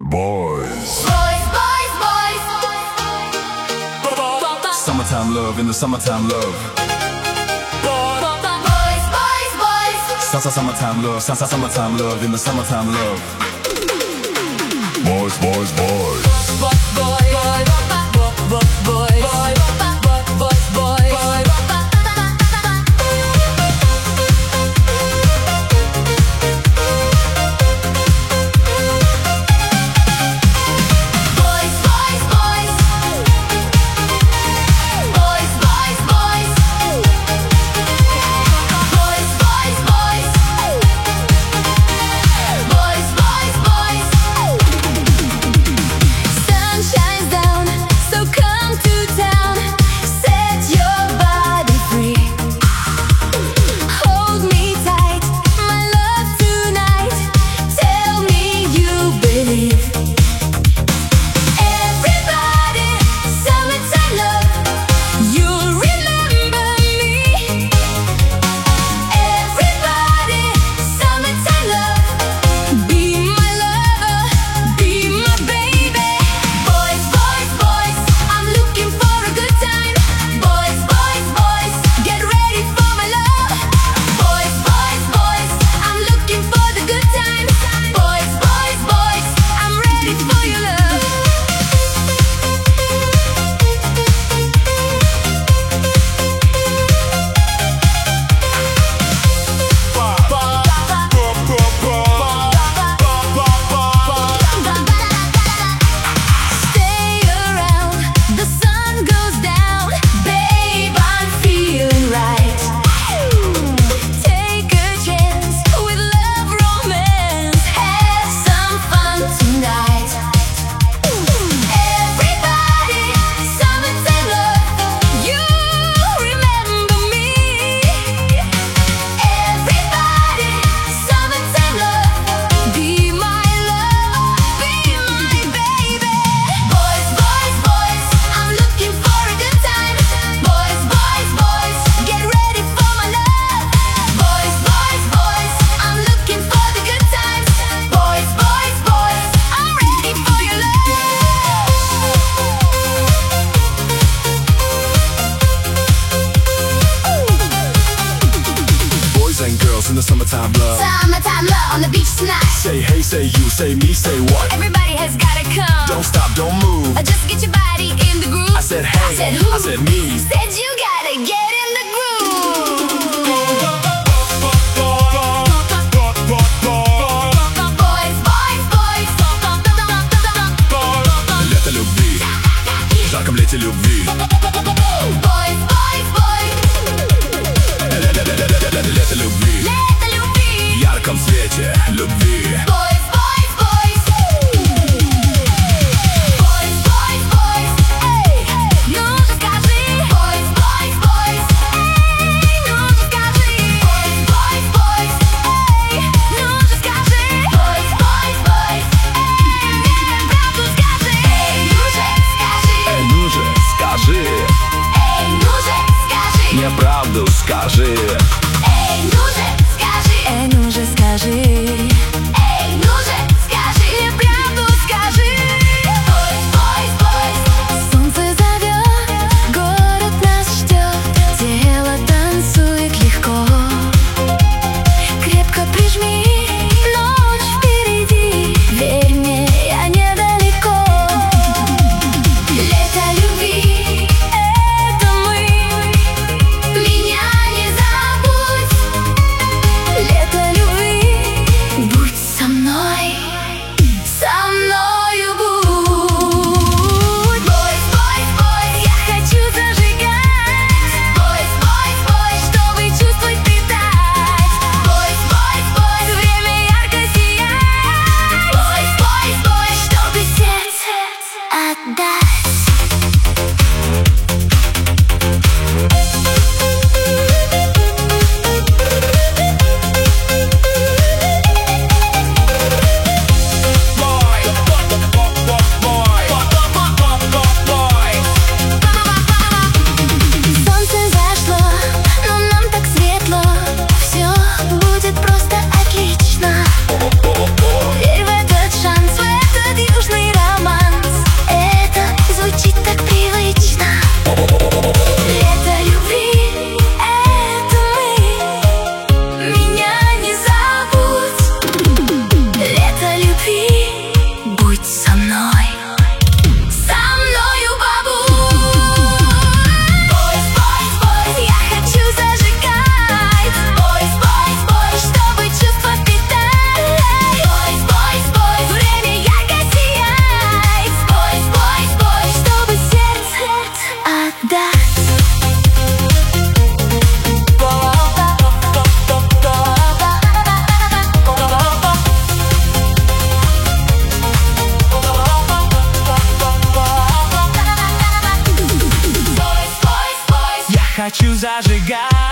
Boys. Summertime love in the summertime love. Summertime love, summertime love in the summertime love. Boys, boys, boys. In the summertime love. Summertime love on the beach tonight. Say hey, say you, say me, say what? Everybody has gotta come. Don't stop, don't move. Just get your body in the groove. I said hey, I said who? I said me. Said you gotta get in the groove. Boys, boys, boys. Лето любви, в жарком лете любви. Boys, boys, boys. Лето любви, в ярком свете любви. Boys, boys, boys. Boys, boys, boys. Эй, ну же скажи. Boys, boys, boys. Эй, ну же скажи. Boys, boys, boys. Эй, ну же скажи. Boys, boys, boys. Эй, правду скажи. Эй, ну же скажи. Эй, ну же скажи. Эй, ну же скажи. Мне правду скажи. Эй, ну же скажи. Эй, ну же скажи. Эй, ну же скажи. Мне правду скажи. Boys, boys, boys. Солнце зовет, город нас ждет. Тело танцует легко. Крепко прижми, ночь впереди. Верь мне, я недалеко. Лето любви, это мы. Меня не забудь. Лето любви, будь со мной. Со мною будь. Boys, boys, boys, я хочу зажигать. Boys, boys, boys, чтобы чувствовать питать. Boys, boys, boys, время ярко сиять. Boys, boys, boys, чтобы сердце отдать. Солнце зашло, но нам так светло. Все будет просто отлично. Верь в этот шанс, в этот южный хочу зажигать.